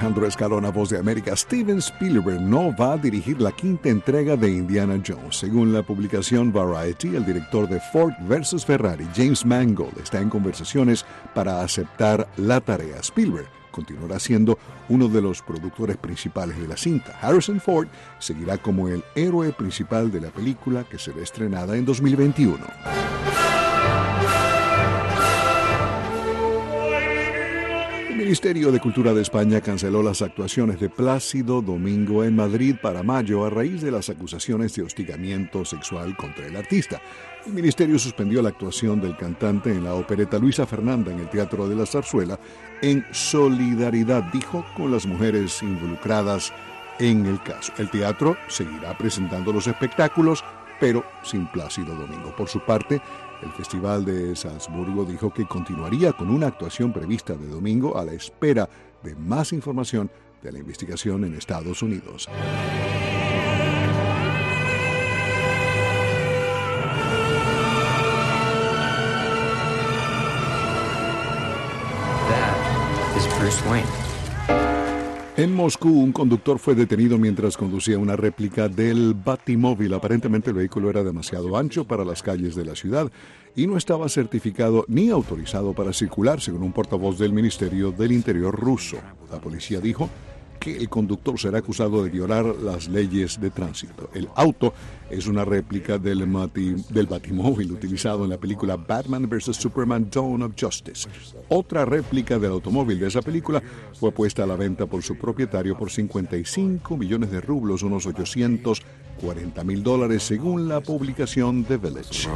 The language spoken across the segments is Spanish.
Alejandro Escalona, Voz de América. Steven Spielberg no va a dirigir la quinta entrega de Indiana Jones. Según la publicación Variety, el director de Ford vs. Ferrari, James Mangold, está en conversaciones para aceptar la tarea. Spielberg continuará siendo uno de los productores principales de la cinta. Harrison Ford seguirá como el héroe principal de la película, que será estrenada en 2021. El Ministerio de Cultura de España canceló las actuaciones de Plácido Domingo en Madrid para mayo a raíz de las acusaciones de hostigamiento sexual contra el artista. El ministerio suspendió la actuación del cantante en la opereta Luisa Fernanda en el Teatro de la Zarzuela en solidaridad, dijo, con las mujeres involucradas en el caso. El teatro seguirá presentando los espectáculos, pero sin Plácido Domingo. Por su parte, el Festival de Salzburgo dijo que continuaría con una actuación prevista de domingo a la espera de más información de la investigación en Estados Unidos. That is Bruce Wayne. En Moscú, un conductor fue detenido mientras conducía una réplica del Batimóvil. Aparentemente el vehículo era demasiado ancho para las calles de la ciudad y no estaba certificado ni autorizado para circular, según un portavoz del Ministerio del Interior ruso. La policía dijo que el conductor será acusado de violar las leyes de tránsito. El auto es una réplica del Batimóvil utilizado en la película Batman vs. Superman: Dawn of Justice. Otra réplica del automóvil de esa película fue puesta a la venta por su propietario por 55 millones de rublos, unos $840,000, según la publicación The Village.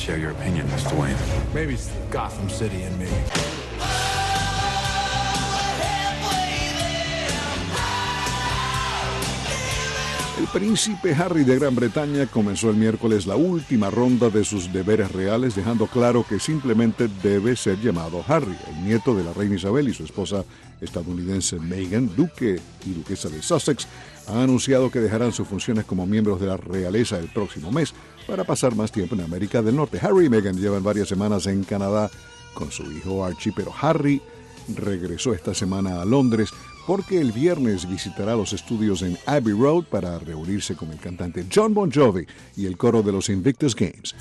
El príncipe Harry de Gran Bretaña comenzó el miércoles la última ronda de sus deberes reales, dejando claro que simplemente debe ser llamado Harry. El nieto de la reina Isabel y su esposa estadounidense Meghan, duque y duquesa de Sussex, han anunciado que dejarán sus funciones como miembros de la realeza el próximo mes para pasar más tiempo en América del Norte. Harry y Meghan llevan varias semanas en Canadá con su hijo Archie, pero Harry regresó esta semana a Londres porque el viernes visitará los estudios en Abbey Road para reunirse con el cantante Jon Bon Jovi y el coro de los Invictus Games.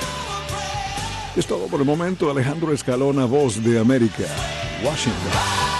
Es todo por el momento. Alejandro Escalona, Voz de América, Washington.